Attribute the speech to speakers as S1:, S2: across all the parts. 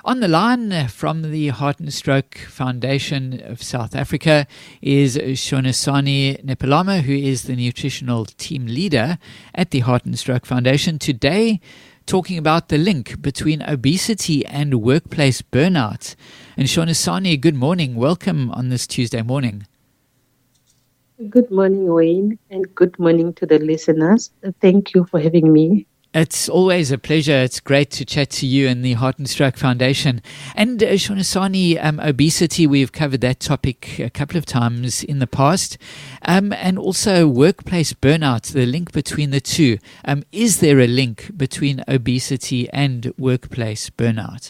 S1: On the line from the Heart and Stroke Foundation of South Africa is Shonisani Nepalama, who is the nutritional team leader at the Heart and Stroke Foundation. Today, talking about the link between obesity and workplace burnout. And Shonisani, good morning. Welcome on this Tuesday morning.
S2: Good morning, Wayne, and good morning to the listeners. Thank you for having me.
S1: It's always a pleasure. It's great to chat to you and the Heart and Stroke Foundation. And Shonisani, obesity, we've covered that topic a couple of times in the past. And also workplace burnout, the link between the two. Is there a link between obesity and workplace burnout?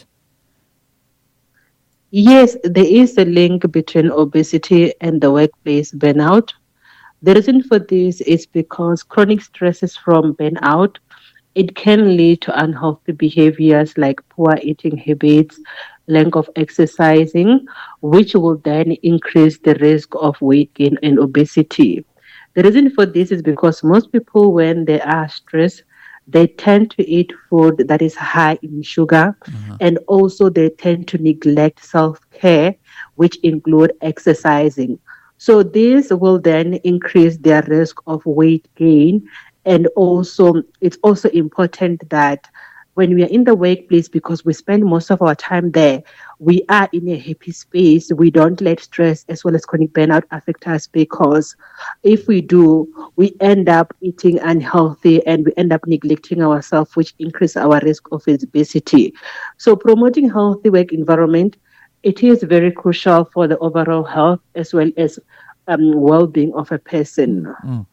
S2: Yes, there is a link between obesity and the workplace burnout. The reason for this is because chronic stresses from burnout, it can lead to unhealthy behaviors like poor eating habits, lack of exercising, which will then increase the risk of weight gain and obesity. The reason for this is because most people, when they are stressed, they tend to eat food that is high in sugar, and also they tend to neglect self-care, which include exercising. So this will then increase their risk of weight gain. And also, it's also important that when we are in the workplace, because we spend most of our time there, we are in a happy space. We don't let stress as well as chronic burnout affect us, because if we do, we end up eating unhealthy and we end up neglecting ourselves, which increases our risk of obesity. So promoting healthy work environment, it is very crucial for the overall health as well as well-being of a person.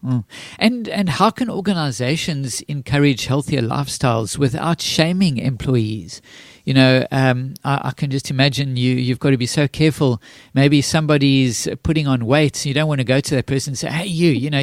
S1: And how can organizations encourage healthier lifestyles without shaming employees? You know, I can just imagine you've got to be so careful. Maybe somebody's putting on weight, so you don't want to go to that person and say, hey,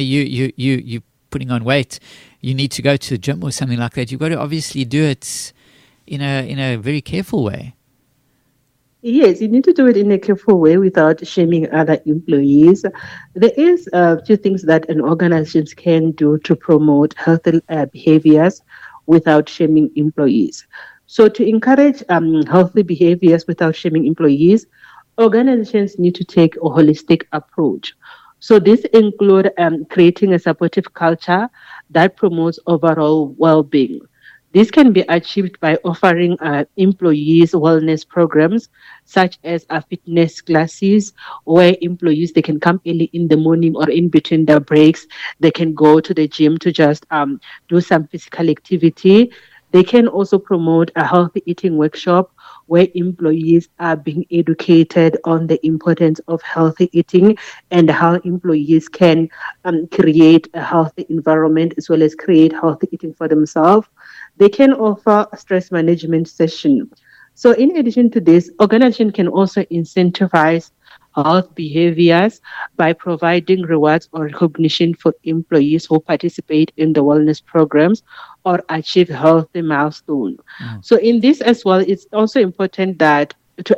S1: you're putting on weight. You need to go to the gym or something like that. You've got to obviously do it in a very careful way.
S2: Yes, you need to do it in a careful way without shaming other employees. There is two things that an organization can do to promote healthy behaviors without shaming employees. So to encourage healthy behaviors without shaming employees, organizations need to take a holistic approach. So this includes creating a supportive culture that promotes overall well-being. This can be achieved by offering employees wellness programs, such as fitness classes, where employees, they can come early in the morning or in between their breaks. They can go to the gym to just do some physical activity. They can also promote a healthy eating workshop where employees are being educated on the importance of healthy eating and how employees can create a healthy environment as well as create healthy eating for themselves. They can offer a stress management session. So in addition to this, organization can also incentivize health behaviors by providing rewards or recognition for employees who participate in the wellness programs or achieve healthy milestone. So in this as well, it's also important that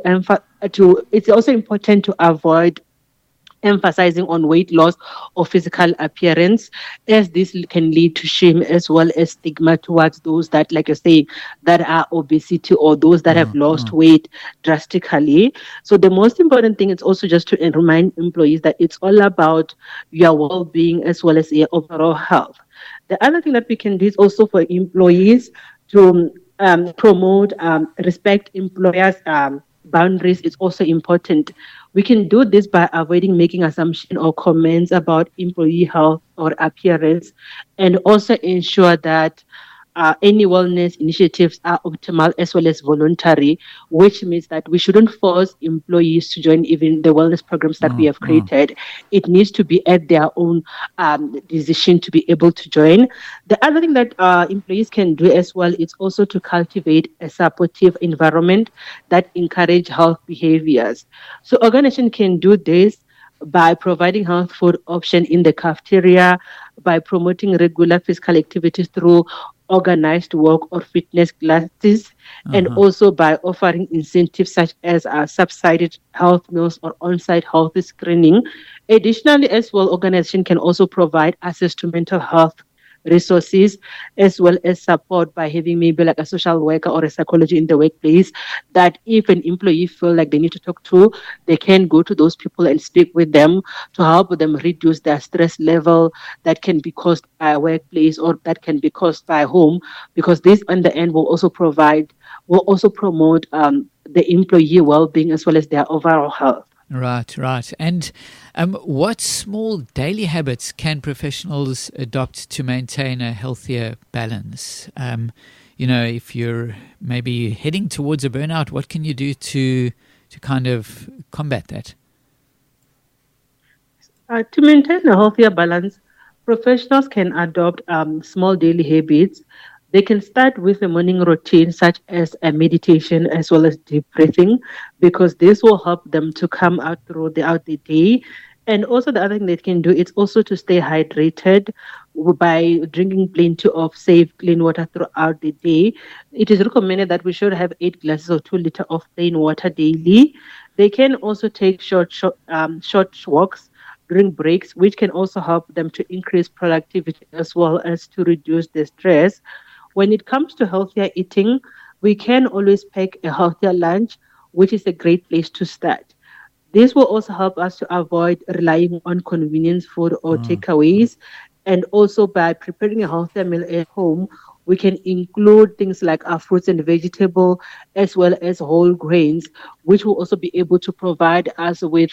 S2: it's also important to avoid emphasizing on weight loss or physical appearance, as this can lead to shame as well as stigma towards those that, like you say, that are obesity or those that have lost weight drastically. So the most important thing is also just to remind employees that it's all about your well-being as well as your overall health. The other thing that we can do is also for employees to promote respect employers' boundaries is also important. We can do this by avoiding making assumptions or comments about employee health or appearance, and also ensure that any wellness initiatives are optimal as well as voluntary, which means that we shouldn't force employees to join even the wellness programs that we have created. It needs to be at their own decision to be able to join. The other thing that employees can do as well is also to cultivate a supportive environment that encourage health behaviors. So organization can do this by providing health food option in the cafeteria, by promoting regular physical activities through organized work or fitness classes, and also by offering incentives such as subsidized health meals or on-site health screening. Additionally, as well, organization can also provide access to mental health resources as well as support by having maybe like a social worker or a psychology in the workplace, that if an employee feel like they need to talk to, they can go to those people and speak with them to help them reduce their stress level that can be caused by a workplace or that can be caused by home, because this in the end will also promote the employee well-being as well as their overall health.
S1: Right, right. And what small daily habits can professionals adopt to maintain a healthier balance? If you're maybe heading towards a burnout, what can you do to kind of combat that?
S2: To maintain a healthier balance, professionals can adopt small daily habits. They can start with a morning routine such as a meditation as well as deep breathing, because this will help them to come out throughout the day. And also the other thing they can do is also to stay hydrated by drinking plenty of safe, clean water throughout the day. It is recommended that we should have 8 glasses or 2 liters of plain water daily. They can also take short walks during breaks, which can also help them to increase productivity as well as to reduce the stress. When it comes to healthier eating, we can always pack a healthier lunch, which is a great place to start. This will also help us to avoid relying on convenience food or takeaways. And also by preparing a healthier meal at home, we can include things like our fruits and vegetable as well as whole grains, which will also be able to provide us with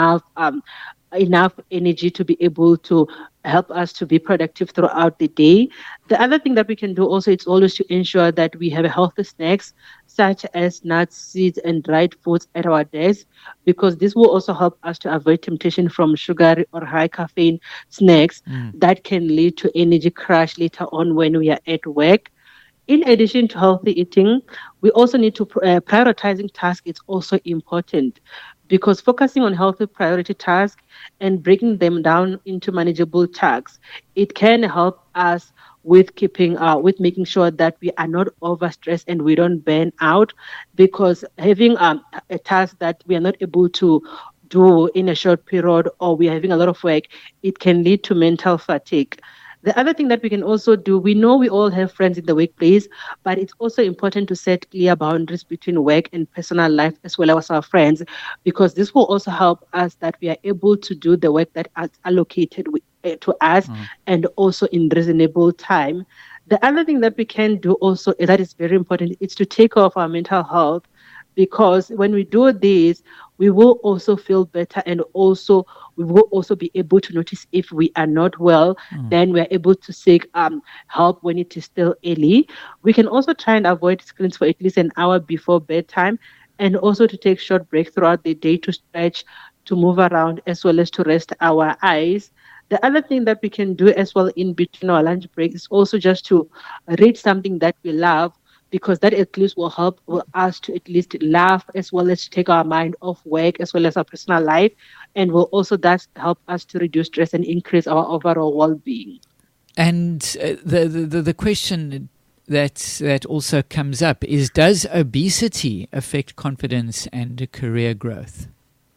S2: enough energy to be able to help us to be productive throughout the day. The other thing that we can do also is always to ensure that we have healthy snacks such as nuts, seeds, and dried foods at our desk, because this will also help us to avoid temptation from sugar or high caffeine snacks that can lead to energy crash later on when we are at work. In addition to healthy eating, we also need to prioritizing tasks is also important, because focusing on healthy priority tasks and breaking them down into manageable tasks, it can help us with with making sure that we are not overstressed and we don't burn out, because having a task that we are not able to do in a short period or we are having a lot of work, it can lead to mental fatigue. The other thing that we can also do, we know we all have friends in the workplace, but it's also important to set clear boundaries between work and personal life as well as our friends, because this will also help us that we are able to do the work that is allocated to us and also in reasonable time. The other thing that we can do also that is very important is to take care of our mental health, because when we do this, we will also feel better, and also we will also be able to notice if we are not well, then we are able to seek help when it is still early. We can also try and avoid screens for at least an hour before bedtime, and also to take short breaks throughout the day to stretch, to move around, as well as to rest our eyes. The other thing that we can do as well in between our lunch breaks is also just to read something that we love, because that at least will help us to at least laugh as well as take our mind off work as well as our personal life, and will also thus help us to reduce stress and increase our overall well-being.
S1: And the question that also comes up is, does obesity affect confidence and career growth?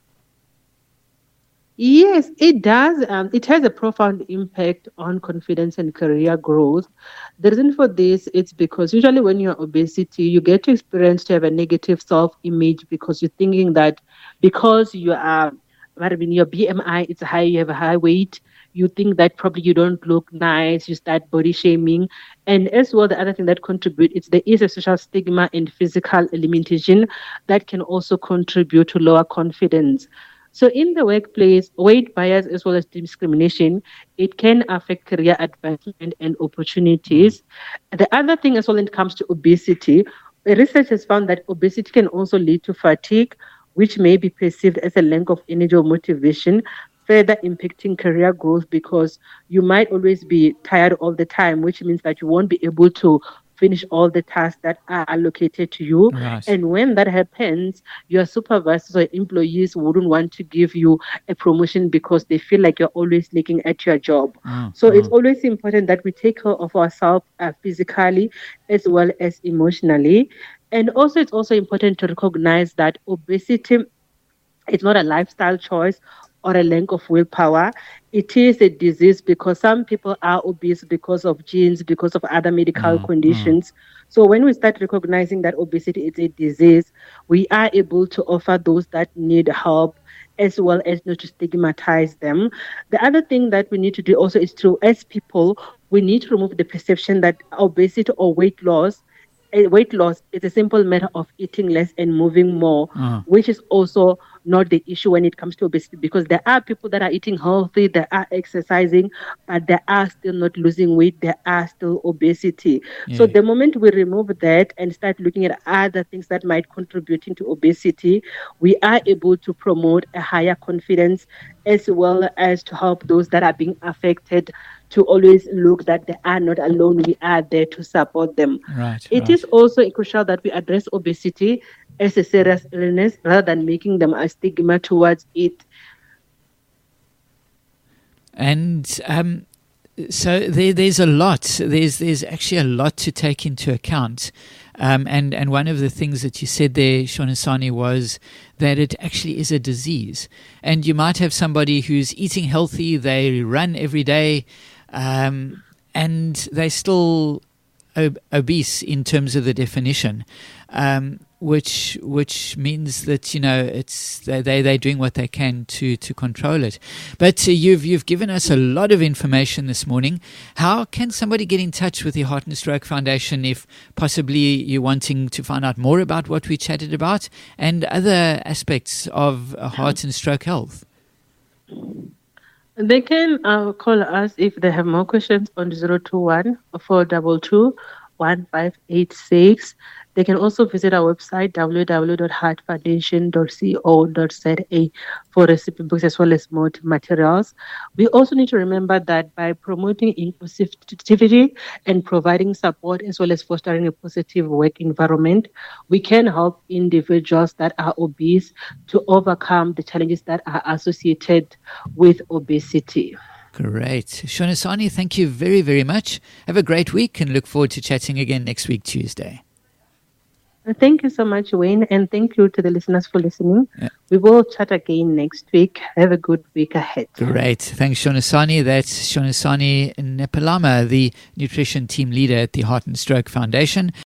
S2: Yes, it does. It has a profound impact on confidence and career growth. The reason for this is because usually when you're obesity, you get to experience to have a negative self-image, because you're thinking that because you are, I mean, your BMI is high, you have a high weight, you think that probably you don't look nice, you start body shaming. And as well, the other thing that contributes is there is a social stigma and physical limitation that can also contribute to lower confidence. So in the workplace, weight bias as well as discrimination, it can affect career advancement and opportunities. The other thing as well when it comes to obesity, research has found that obesity can also lead to fatigue, which may be perceived as a lack of energy or motivation, further impacting career growth, because you might always be tired all the time, which means that you won't be able to finish all the tasks that are allocated to you.
S1: Right.
S2: And when that happens, your supervisors or employees wouldn't want to give you a promotion because they feel like you're always looking at your job. So it's always important that we take care of ourselves physically as well as emotionally. And also, it's also important to recognize that obesity, it's not a lifestyle choice or a lack of willpower. It is a disease because some people are obese because of genes, because of other medical conditions. So when we start recognizing that obesity is a disease, we are able to offer those that need help as well as not to stigmatize them. The other thing that we need to do also is to, as people, we need to remove the perception that obesity or weight loss is a simple matter of eating less and moving more, which is also not the issue when it comes to obesity, because there are people that are eating healthy, they are exercising, but they are still not losing weight, there are still obesity. Yeah. So the moment we remove that and start looking at other things that might contribute to obesity, we are able to promote a higher confidence as well as to help those that are being affected to always look that they are not alone. We are there to support them. It is also crucial that we address obesity as a serious illness rather than making them a stigma towards it.
S1: And so there's a lot. There's actually a lot to take into account. And one of the things that you said there, Shonasani, was that it actually is a disease. And you might have somebody who's eating healthy, they run every day, and they're still obese in terms of the definition, which means that, you know, it's they're doing what they can to control it. But you've given us a lot of information this morning. How can somebody get in touch with the Heart and Stroke Foundation if possibly you're wanting to find out more about what we chatted about and other aspects of heart and stroke health?
S2: They can call us if they have more questions on 021 422 1586. They can also visit our website, www.heartfoundation.co.za, for recipe books as well as more materials. We also need to remember that by promoting inclusivity and providing support as well as fostering a positive work environment, we can help individuals that are obese to overcome the challenges that are associated with obesity.
S1: Great. Shonasani, thank you very, very much. Have a great week and look forward to chatting again next week, Tuesday.
S2: Thank you so much, Wayne, and thank you to the listeners for listening. Yeah. We will chat again next week. Have a good week ahead.
S1: Great. Thanks, Shonasani. That's Shonasani Nepalama, the nutrition team leader at the Heart and Stroke Foundation.